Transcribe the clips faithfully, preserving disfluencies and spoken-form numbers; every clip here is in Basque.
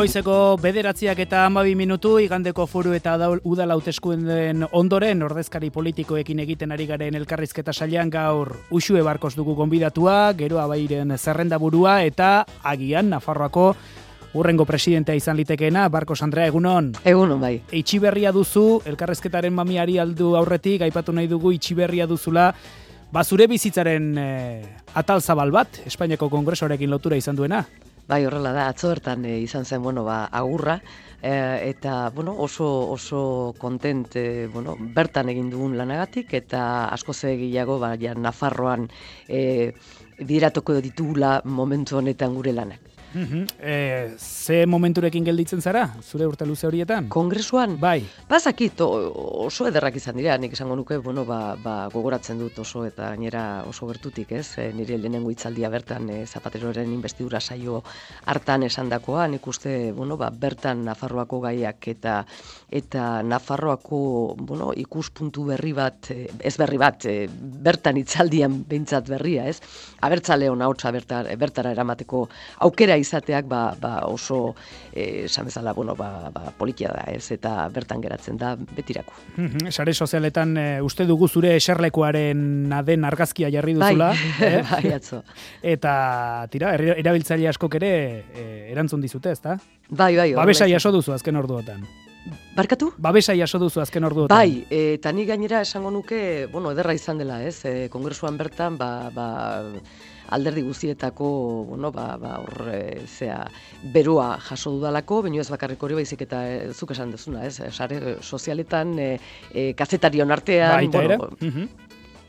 Goizeko bederatziak eta hamabi minutu, igandeko foru eta udal hauteskundeen ondoren ordezkari politikoekin egiten ari garen elkarrizketa sailean gaur Uxue Barkos dugu gonbidatua, Geroa Bairen zerrendaburua eta agian Nafarroako urrengo presidentea izan litekeena. Barkos Andrea, egunon. Egunon, bai. Itxiberria duzu, elkarrizketaren mamiari aldu aurretik, aipatu nahi dugu itxiberria duzula, ba zure bizitzaren eh, atal zabal bat, Espainiako Kongresoarekin lotura izan duena. Bai, horrela da, atzo bertan e, izan zen, bueno, ba, agurra, e, eta, bueno, oso, oso kontent, e, bueno, bertan egin dugun lanagatik, eta asko zegiago, ba, ja, Nafarroan e, bideratuko ditugula momentu honetan gure lanak. Uh-huh. E, ze momenturekin gelditzen zara, zure urte luze horietan? Kongresuan? Bai. Bazakit, oso ederrak izan dira, nik esango nuke, bueno, ba, ba, gogoratzen dut oso eta gainera oso gertutik, ez? E, nire lehenengo hitzaldia bertan e, Zapateroren inbestidura saio hartan esandakoa, nik uste, bueno, ba, bertan Nafarroako gaiak eta eta Nafarroako, bueno, ikuspuntu berri bat, ez berri bat, e, bertan hitzaldian behintzat berria, ez? Abertzaleon ahotsa bertar, bertara eramateko aukera izateak ba, ba oso eh, esan bezala, bueno, ba, ba, politia da, ez, eta bertan geratzen da betirako. Mm-hmm. Sare sozialetan e, uste dugu zure eserlekuaren aden argazkia jarri duzula. Bai, eh? Bai, atzo. Eta, tira, erabiltzaile askok ere e, erantzun dizute, ezta? Bai, bai. Babesa jaso duzu azken orduotan. Barkatu? Babesa jaso duzu azken orduotan. Bai, eta ni gainera esango nuke, bueno, ederra izan dela, ez, e, kongresuan bertan, ba, ba, alderdi guztietako, bueno, ba, ba, hor, e, zea, berua jaso dudalako, baina ez bakarrik hori baizik eta e, zuk esan duzuna, ez, sare sozialetan, e, e, kazetarion artean, baita bueno, ere. Uh-huh.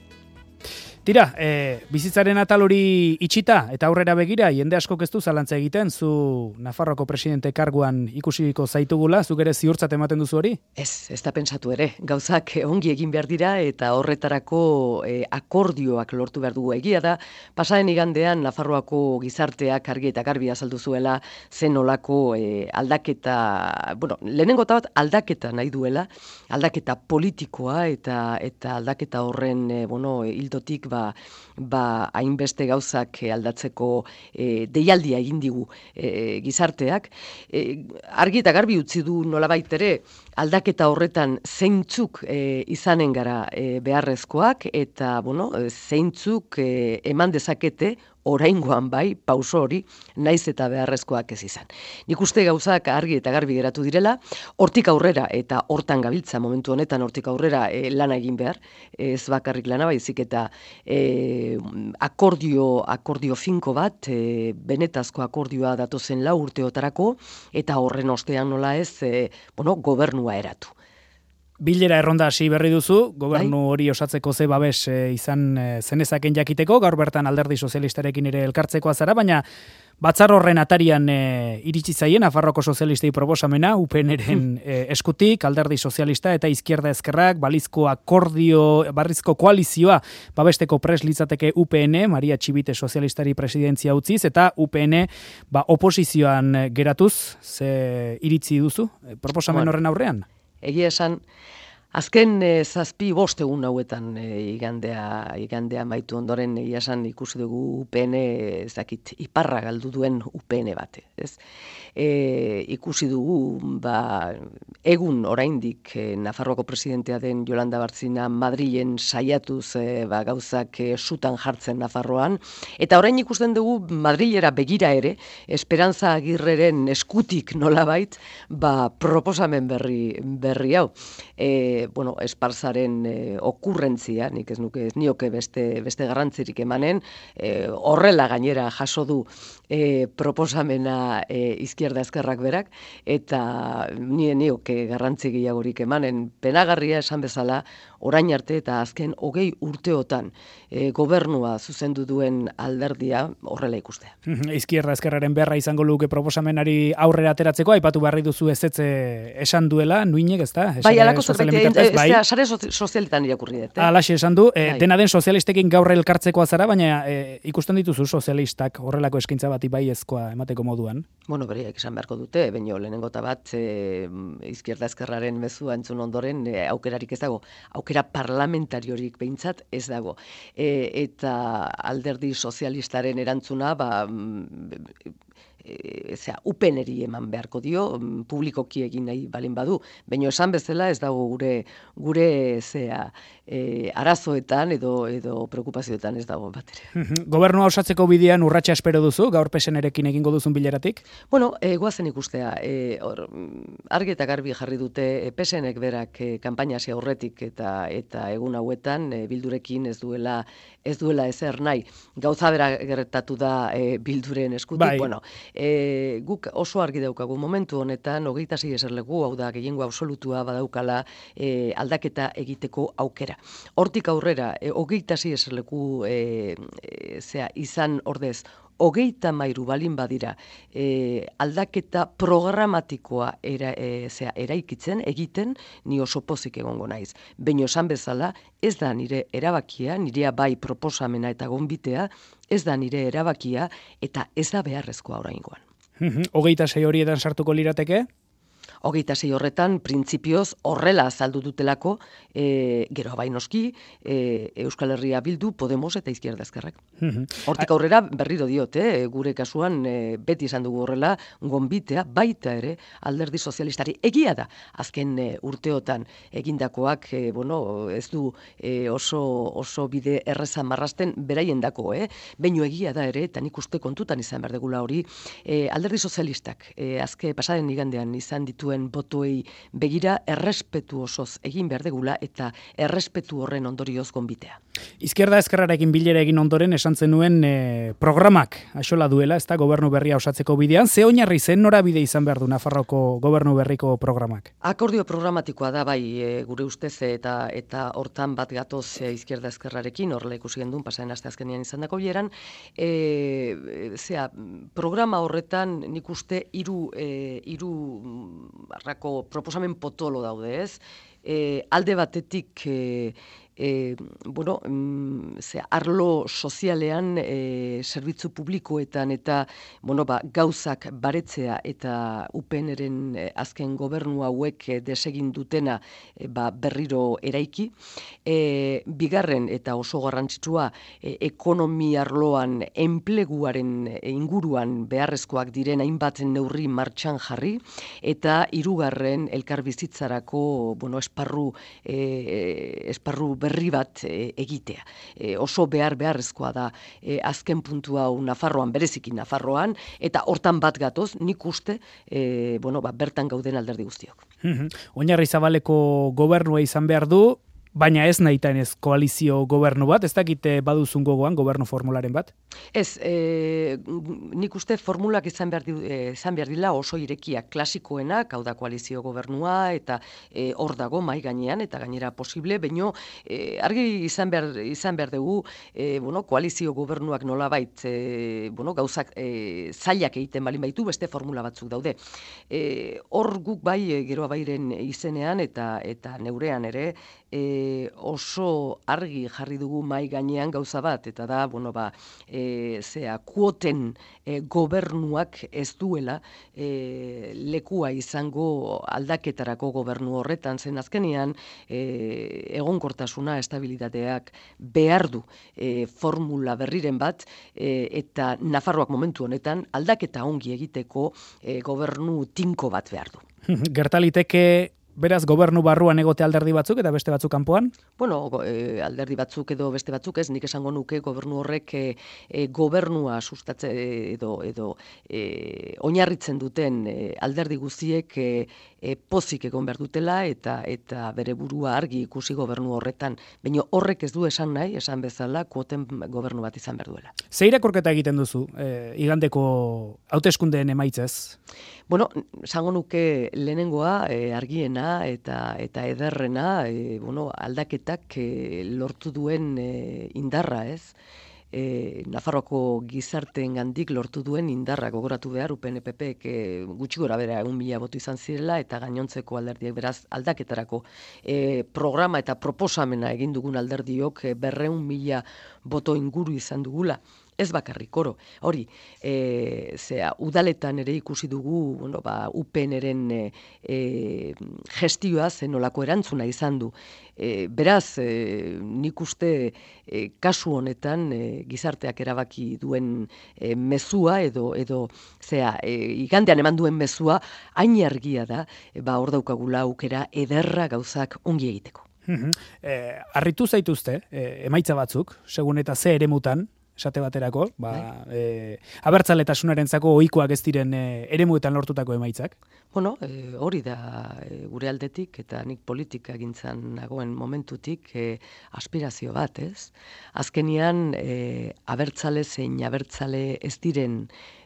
Tira, e, bizitzaren atal hori itxita eta aurrera begira, jende askok ez du zalantza egiten, zu Nafarroako presidente karguan ikusiko zaitugula, zuk ere ziurtzat ematen duzu hori? Ez, ez da pentsatu ere, gauzak ongi egin behar dira eta horretarako e, akordioak lortu behar dugu. Egia da, pasaren igandean Nafarroako gizarteak argi eta garbi azaldu zuela zen olako e, aldaketa, bueno, lehenengo eta bat aldaketa nahi duela, aldaketa politikoa eta eta aldaketa horren, e, bueno, hildotik ba, ba hainbeste gauzak aldatzeko e, deialdia egin digu e, gizarteak. E, argi eta garbi utzi du nolabait ere aldaketa horretan zeintzuk e, izanen gara e, beharrezkoak eta bueno, zeintzuk e, eman dezakete oraingoan bai, pauso hori, naiz eta beharrezkoak ez izan. Nik uste gauzak argi eta garbi geratu direla, hortik aurrera eta hortan gabiltza momentu honetan hortik aurrera e, lana egin behar, ez bakarrik lana baizik eta e, akordio, akordio finko bat, e, benetazko akordioa datozen lau urteotarako, eta horren ostean nola ez, e, bueno, gobernua eratu. Bilera erronda hasi berri duzu, gobernu hori osatzeko ze babes e, izan e, zenezaken jakiteko, gaur bertan alderdi sozialistarekin ere elkartzekoa zara, baina batzar horren atarian e, iritsi zaien Nafarroako sozialistei proposamena, U P N-ren e, eskutik, alderdi sozialista eta izquierda ezkerrak, balizko akordio, barrizko koalizioa, babesteko pres litzateke U P N, Maria Txibite sozialistari presidentzia utziz, eta U P N ba, oposizioan geratuz, ze iritzi duzu, proposamen bueno, horren aurrean? Egia esan, azken e, zazpi bost egun hauetan e, igandea, igandea maitu ondoren egia esan ikusi dugu U P N, ez dakit, iparra galdu duen U P N bate, ez? E, ikusi dugu, ba, egun oraindik e, Nafarroako presidentea den Yolanda Bartzina Madrilen saiatuz e, ba, gauzak e, sutan jartzen Nafarroan, eta orain ikusten dugu Madrilera begira ere, Esperanza Agirreren eskutik nolabait, ba, proposamen berri, berri hau. E, bueno, Esparzaren e, okurrentzia, nik ez nuke ez nioke beste, beste garrantzirik emanen, e, horrela gainera jaso du e, proposamena e, izquierda ezkerrak berak, eta nire nioke garrantzi gehiagorik emanen, penagarria esan bezala, orain arte eta azken hogei urteotan e, gobernua zuzendu duen alderdia horrela ikustea. Izquierda ezkerraren beharra izango luke proposamenari aurrera ateratzeko, aipatu barri duzu ezetze esan duela, nuinek ez da? Bai, alako zerbait, ez sare sozialetan irakurri dut. Alaxe esan du, e, dena den sozialistekin gaur elkartzekoa zara, baina e, ikusten dituzu sozialistak horrelako eskaintza bati baiezkoa emateko moduan? Bueno, beriak esan beharko dute, baina lehenengo eta bat e, izquierda ezkerraren mezua entzun ondoren e, aukerarik ez dago, aukera parlamentariorik behintzat ez dago. E, eta alderdi sozialistaren erantzuna, ba, e, zera, upeneri eman beharko dio, publikoki egin nahi balin badu, baina esan bezala ez dago gure gure zea e, arazoetan edo edo preokupazioetan ez dago bat ere. Gobernua osatzeko bidean urratsa espero duzu, gaur pesenerekin egingo duzun bileratik? Bueno, e, goazen ikustea, e, or, argi eta garbi jarri dute e, pesenek berak e, kanpaina hasi aurretik eta eta egun hauetan e, bildurekin ez duela ez duela ezer nahi. Gauza bera gertatu da e, bilduren eskutik. Bai. Bueno, e, guk oso argi daukagu momentu honetan, hogeita sei eserleku, hau da gehiengo absolutua badaukala e, aldaketa egiteko aukera. Hortik aurrera, e, hogeita sei eserleku e, e, zea, izan ordez, hogeita mairu balin badira e, aldaketa programatikoa era, e, zera, eraikitzen, egiten, ni oso pozik egongo naiz. Baina esan bezala, ez da nire erabakia, nirea bai proposamena eta gonbitea, ez da nire erabakia eta ez da beharrezkoa oraingoan. Hogeita sei horietan sartuko lirateke? Hogeita sei horretan, printzipioz horrela azaldu dutelako, e, gero bai noski, e, Euskal Herria Bildu, Podemos eta Izquierda Ezkerrak. Hortik aurrera berriro diote, e, gure kasuan e, beti izan dugu horrela, gonbitea baita ere alderdi sozialistari. Egia da, azken e, urteotan egindakoak, e, bueno, ez du e, oso, oso bide erreza marrasten beraien dako, eh? Baino egia da ere, eta nik uste kontutan izan behar degula hori, e, alderdi sozialistak, e, azke pasaren igandean izan ditu botoei begira errespetu osoz egin behar degula eta errespetu horren ondorioz gonbitea. Izquierda Ezkerrarekin bilera egin ondoren esan zenuen e, programak axola duela, ez da gobernu berria osatzeko bidean, ze oinarri zen norabide izan behar du Nafarroko gobernu berriko programak? Akordio programatikoa da bai e, gure ustez eta eta hortan bat gatoz e, Izquierda Ezkerrarekin, horrela ikusi gendun pasaren aste azkenean izandako bileran, e, zera, programa horretan nik uste hiru e, hiru arrako proposamen potolo daude, ez? E, alde batetik e, e, bueno, mm, ze, arlo sozialean, e, zerbitzu publikoetan eta bueno, ba, gauzak baretzea eta U P N-ren e, azken gobernu hauek e, desegin dutena e, ba, berriro eraiki. E, bigarren eta oso garrantzitsua e, ekonomi arloan enpleguaren inguruan beharrezkoak diren hainbat neurri martxan jarri eta hirugarren elkarbizitzarako bueno, esparru, e, esparru berri bat e, egitea. E, oso behar beharrezkoa da e, azken puntu hau Nafarroan, bereziki Nafarroan, eta hortan bat gatoz, nik uste e, bueno, ba, bertan gauden alderdi guztiok. Oinarri zabaleko gobernua izan behar du, baina ez nahitan ez koalizio gobernu bat, ez dakite baduzun gogoan gobernu formularen bat? Ez, e, nik uste formulak izan behar, di, e, izan behar dila oso irekiak klasikoenak, hau da koalizio gobernua, eta e, hor dago mai gainean, eta gainera posible, baino e, argi izan behar, izan behar dugu, e, bueno, koalizio gobernuak nolabait, e, bueno, gauzak e, zailak egiten balin baitu, beste formula batzuk daude. E, hor guk bai, e, geroa bairen izenean, eta, eta neurean ere, E, oso argi jarri dugu mai gainean gauza bat, eta da, bueno, ba, e, zea, kuoten e, gobernuak ez duela e, lekua izango aldaketarako gobernu horretan, zen azkenean e, egonkortasuna, estabilitateak behar du e, formula berriren bat, e, eta Nafarroak momentu honetan aldaketa ongi egiteko e, gobernu tinko bat behar du. Gertaliteke beraz, gobernu barruan egote alderdi batzuk eta beste batzuk kanpoan? Bueno, e, alderdi batzuk edo beste batzuk ez, nik esango nuke gobernu horrek e, e, gobernua sustatze edo, edo e, oinarritzen duten e, alderdi guztiek e, e, pozik egon behar dutela eta eta bere burua argi ikusi gobernu horretan. Baina horrek ez du esan nahi, esan bezala, kuoten gobernu bat izan behar duela. Ze irakurketa egiten duzu, e, igandeko hauteskundeen emaitzez? Bueno, esango nuke lehenengoa e, argiena eta eta ederrena, e, bueno, aldaketak e, lortu duen e, indarra, ez? E, Nafarroako gizarteengandik lortu duen indarra gogoratu behar U P N P Pek e, gutxi gora bera egun mila boto izan zirela eta gainontzeko alderdiek beraz aldaketarako e, programa eta proposamena egin dugun alderdiok e, berreun mila boto inguru izan dugula. Ez bakarrik, oro. Hori, e, zera, udaletan ere ikusi dugu, bueno, ba, U P N-eren e, e, gestioa zenolako erantzuna izan du. E, beraz, e, nik uste e, kasu honetan e, gizarteak erabaki duen e, mezua edo, edo zera, e, igandean eman duen mezua, hain argia da, e, ba, hor daukagula aukera ederra gauzak ongi egiteko. Eh, harritu zaituzte, eh, emaitza batzuk, segun eta ze eremutan, esate baterako, ba, e, abertzaletasunaren-zako ohikoak ez diren e, eremuetan lortutako emaitzak? Bueno, e, hori da e, gure aldetik, eta nik politika gintzan nagoen momentutik e, aspirazio bat, ez? Azkenian, e, abertzale zein abertzale ez diren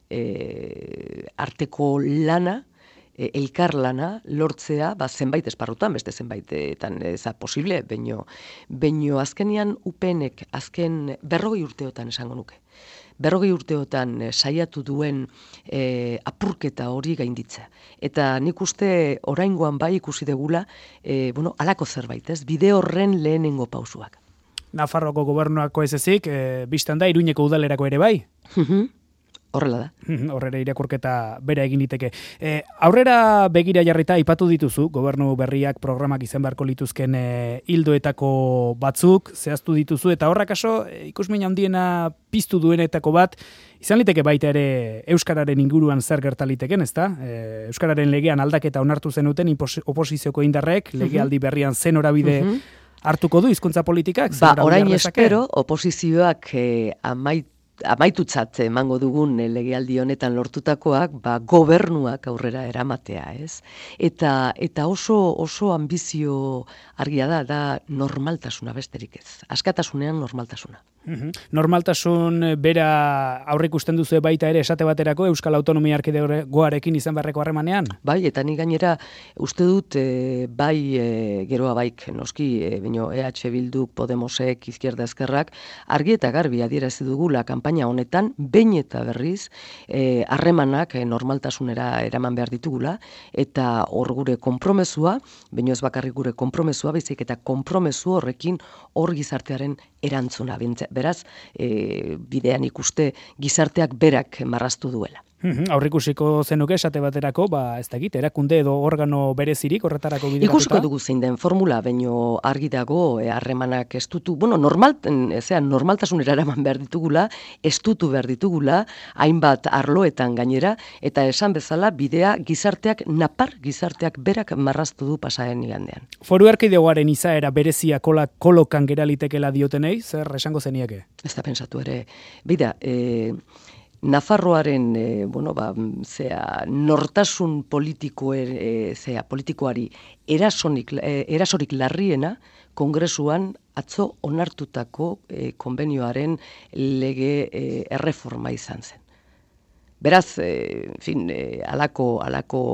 e, arteko lana, elkar lana lortzea, ba, zenbait esparrutan, beste zenbaitetan ez da posible, baino, baino azkenian U P N-ek azken berrogei urteotan esango nuke. Berrogei urteotan saiatu duen e, apurketa hori gainditza. Eta nik uste oraingoan bai ikusi degula, e, bueno, alako zerbait, ez? Bide horren lehenengo pausuak. Nafarroako gobernuako ez ezik, e, biztan da, Iruñeko udalerako ere bai? Horrela da. Horrela irakurketa bera egin liteke. E, aurrera begira jarrita aipatu dituzu, gobernu berriak programak izan beharko lituzken e, hildoetako batzuk, zehaztu dituzu, eta horrak aso, e, ikusmin handiena piztu duenetako bat, izan liteke baita ere Euskararen inguruan zer gertaliteken, ezta? E, Euskararen legean aldaketa onartu zenuten oposizioko indarrek, legealdi berrian zen norabide hartuko du hizkuntza politikak? Ba, orain espero, oposizioak e, amait amaitutzat emango dugun legealdi honetan lortutakoak, ba, gobernuak aurrera eramatea, ez? Eta, eta oso, oso ambizio argia da, da normaltasuna besterik ez. Askatasunean normaltasuna. Normaltasun bera aurreikusten duzu baita ere esate baterako Euskal Autonomia Erkidegoarekin izan beharreko harremanean? Bai, eta ni gainera uste dut e, bai e, geroa baik noski, e, baino E H Bilduk, Podemosek, Izquierda Ezkerrak, argi eta garbi adierazi dugula kanpaina honetan, behin eta berriz, harremanak e, normaltasunera eraman behar ditugula, eta hor gure konpromesua, baino ez bakarrik gure konpromesua, baizik eta konpromesu horrekin hor gizartearen erantzuna. Beraz, e, bidean ikuste gizarteak berak marraztu duela. Aurrikusiko zenuke esate baterako, ba, ez dakit, erakunde edo organo berezirik horretarako bideratuta? Ikusiko dugu zein den formula, baino argi dago harremanak e, estutu, bueno, normal, ezean, normaltasunera eraman behar ditugula, estutu behar ditugula, hainbat arloetan gainera, eta esan bezala bidea gizarteak, napar gizarteak berak marraztu du pasaren igandean. Foru Erkidegoaren izaera berezia kola, kolokan geralitekela diotenei, zer esango zenieke? Ez da pensatu ere, bida, e, Nafarroaren e, bueno, ba, zea, nortasun politiko e, zea, politikoari erasonik, e, erasorik larriena Kongresuan atzo onartutako e, konbenioaren lege e, erreforma izan zen. Beraz, e, en fin, e, alako, alako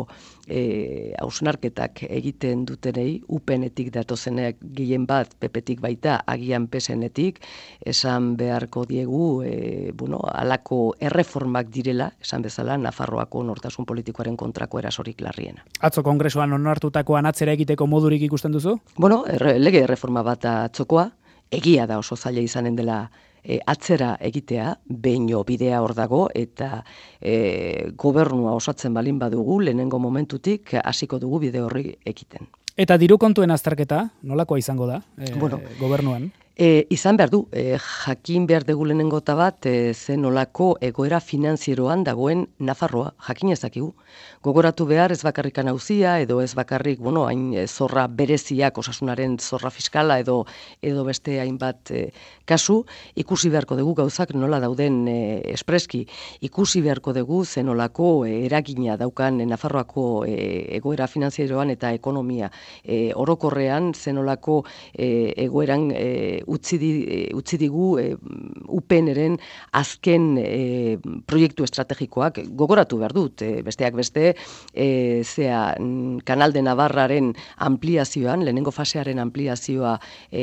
e, hausnarketak egiten dutenei, U P N-etik datozenek gehien bat, P P-tik baita, agian P S N-etik, esan beharko diegu, e, bueno, alako erreformak direla, esan bezala, Nafarroako nortasun politikoaren kontrako erasorik larriena. Atzo Kongresuan onartutakoan atzera egiteko modurik ikusten duzu? Bueno, erre, lege erreforma bat atzokoa, egia da oso zaila izanen dela E, atzera egitea, beino bidea hor dago, eta e, gobernua osatzen balin badugu, lehenengo momentutik hasiko dugu bide horri egiten. Eta diru kontuen azterketa, nolakoa izango da, e, bueno, gobernuan? E, izan behar du, e, jakin behar dugu lehenengo bat, e, zen olako egoera finanzieroan dagoen Nafarroa, jakin ezakigu. Gogoratu behar ez bakarrikan auzia, edo ez bakarrik, bueno, hain e, zorra bereziak, osasunaren zorra fiskala, edo edo beste hainbat e, kasu, ikusi beharko dugu gauzak nola dauden e, espreski, ikusi beharko dugu zen olako e, eragina daukan e, Nafarroako e, egoera finanzieroan eta ekonomia e, orokorrean zen olako e, egoeran e, Utzi, di, utzi digu e, U P N-eren azken e, proiektu estrategikoak gogoratu behar dut, e, besteak beste, e, zea, Kanal de Navarraren ampliazioan, lehenengo fasearen ampliazioa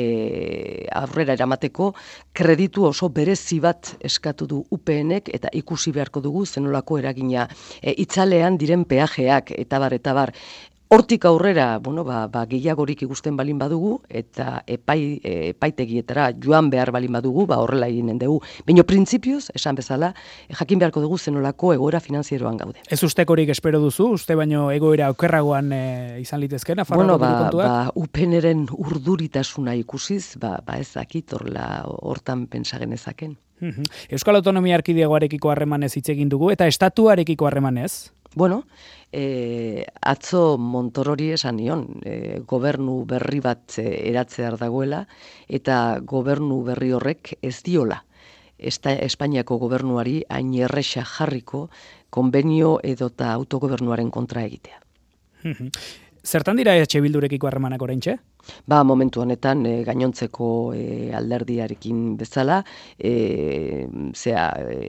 e, aurrera eramateko, kreditu oso berezi bat eskatu du U P N-ek, eta ikusi beharko dugu zenolako eragina e, itzalean diren peajeak, eta bar, eta bar, Hortik aurrera, bueno, ba, ba, gehiagorik ikusten balin badugu, eta epai, e, epaitegietara joan behar balin badugu, ba, horrela eginen dugu. Baina printzipioz, esan bezala, jakin beharko dugu zenolako egoera finanzieroan gaude. Ez ustekorik espero duzu, uste baino egoera okerragoan e, izan litezken, Nafarroako bueno, ba, kontuak? ba, upeneren urduritasuna ikusiz, ba, ba ez dakit horla hortan pentsa genezaken. Euskal Autonomia Erkidegoarekiko harremanez hitz egin dugu, eta estatuarekiko harremanez? Bueno, e, atzo Montorori esan nion, e, gobernu berri bat e, eratzear dagoela, eta gobernu berri horrek ez diola Esta, Espainiako gobernuari hain erresa jarriko konbenio edota autogobernuaren kontra egitea. Zertan dira E H Bildurekiko harremanak oraintxe? Ba, momentu honetan e, gainontzeko e, alderdiarekin bezala, e, zera,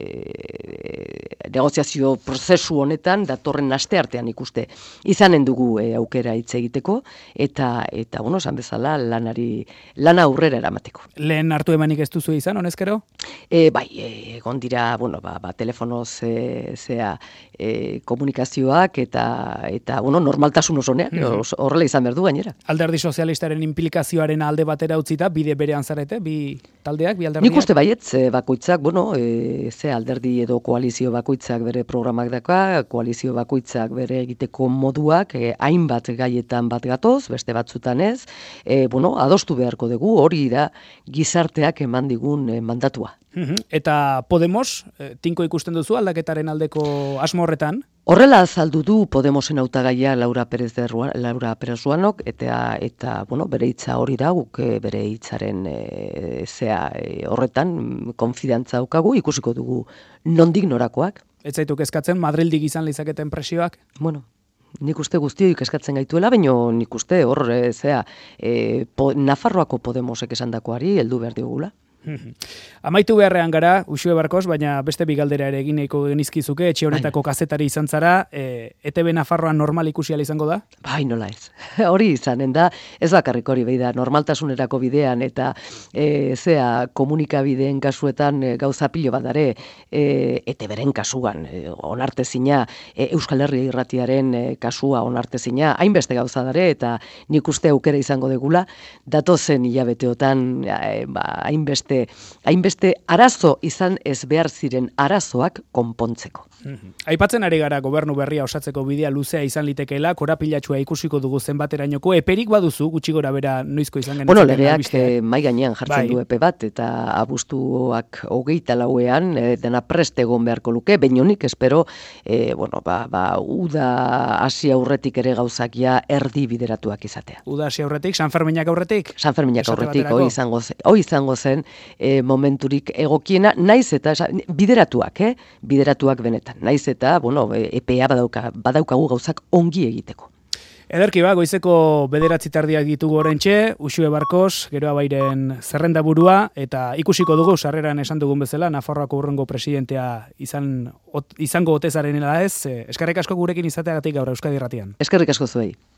e, negoziazio prozesu honetan datorren asteartean ikuste izanen dugu e, aukera hitz egiteko eta eta bueno, esan bezala lanari lana aurrera eramateko. Lehen hartu emanik ez duzu izan, honezkero? E, bai, egon dira, bueno, ba, ba telefonoz e, zea e, komunikazioak eta eta bueno, normaltasun osonean, mm-hmm. horrela izan behar du gainera. Alderdi sozialistaren implikazioaren alde batera utzita, bide berean zarete, bi taldeak, bi alderdiak? Nik uste baietz, bakoitzak, bueno, e, ze alderdi edo koalizio bakoitzak bere programak daka, koalizio bakoitzak bere egiteko moduak, e, hainbat gaietan bat gatoz, beste batzutan ez, e, bueno, adostu beharko dugu, hori da gizarteak eman digun e, mandatua. Eta Podemos, e, tinko ikusten duzu aldaketaren aldeko asmo horretan? Horrela azaldu du Podemosen hautagaia Laura Perez de Ruan, Laura Perez Ruanok, eta eta bueno, bere hitza hori da, guk bere hitzaren e, zea e, horretan konfidantza daukagu, ikusiko dugu nondik norakoak. Ez zaitu kezkatzen Madrildik izan lizaketen presioak? Bueno, nik uste guztioi kezkatzen gaituela, baina nik uste hor e, zea e, po, Nafarroako Podemosek esandakoari heldu behar digula. Amaitu beharrean gara, Uxue Barkos, baina beste bigaldera ere egineko genizkizuke, etxe honetako kazetari izan zara, e, E T B Nafarroan normal ikusi ahal izango da? Bai, nola ez. Hori izanen da, ez bakarrik hori behi da, normaltasunerako bidean eta e, zea komunikabideen kasuetan e, gauza pilo bat dare, e, E T B-ren kasuan, e, onartezina, e, Euskal Herria Irratiaren e, kasua onartezina, hainbeste gauza dare, eta nik uste aukera izango degula, datozen hilabeteotan, e, ba, hainbeste hainbeste arazo izan ez behar ziren arazoak konpontzeko. Mm-hmm. Aipatzen ari gara gobernu berria osatzeko bidea luzea izan litekeela, korapilatxua ikusiko dugu zenbaterainoko, eperik baduzu, gutxi gora bera noizko izan genetzen. Bueno, legeak eh, mai gainean jartzen bai. du epe bat, eta abuztuak hogeita lauean eh, dena prest egon beharko luke, bainonik espero, eh, bueno, ba, ba, uda hasi aurretik ere gauzak ja erdi bideratuak izatea. Uda hasi aurretik, San Ferminak aurretik? San Ferminak aurretik, hoi izango zen, hoi izango zen e, momenturik egokiena, naiz eta bideratuak, eh? bideratuak benetan. Naiz eta, bueno, epea badauka, badaukagu gauzak ongi egiteko. Ederki ba, goizeko bederatzi tardiak ditugu orentxe, Uxue Barkos, Geroa Bairen zerrenda burua, eta ikusiko dugu, sarreran esan dugun bezala, Nafarroako urrengo presidentea izan, ot, izango otezaren ez, eskerrik asko gurekin izateagatik gaur Euskadi Irratian. Eskerrik asko zuei.